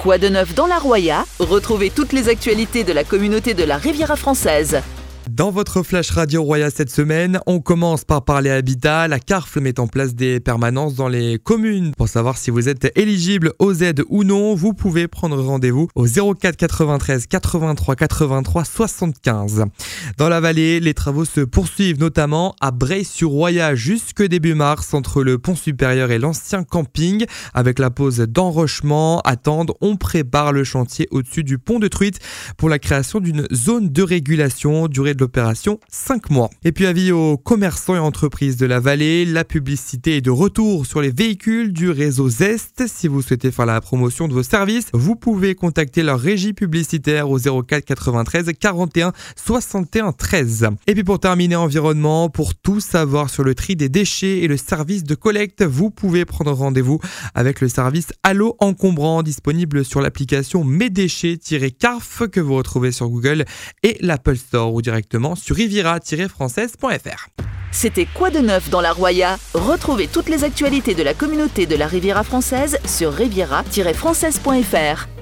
Quoi de neuf dans la Roya? Retrouvez toutes les actualités de la communauté de la Riviera française. Dans votre Flash Radio Roya cette semaine, on commence par parler habitat. La CARF met en place des permanences dans les communes. Pour savoir si vous êtes éligible aux aides ou non, vous pouvez prendre rendez-vous au 04 93 83 83 75. Dans la vallée, les travaux se poursuivent notamment à Breil-sur-Roya jusque début mars entre le pont supérieur et l'ancien camping. Avec la pause d'enrochement à Tende, on prépare le chantier au-dessus du pont de Truite pour la création d'une zone de régulation. Durée de l'opération 5 mois. Et puis avis aux commerçants et entreprises de la vallée, la publicité est de retour sur les véhicules du réseau Zest. Si vous souhaitez faire la promotion de vos services, vous pouvez contacter leur régie publicitaire au 04 93 41 61 13. Et puis pour terminer, environnement, pour tout savoir sur le tri des déchets et le service de collecte, vous pouvez prendre rendez-vous avec le service Allo Encombrant disponible sur l'application Mes Déchets-CARF que vous retrouvez sur Google et l'Apple Store ou directement sur riviera-française.fr. C'était Quoi de neuf dans la Roya? Retrouvez toutes les actualités de la communauté de la Riviera française sur riviera-française.fr.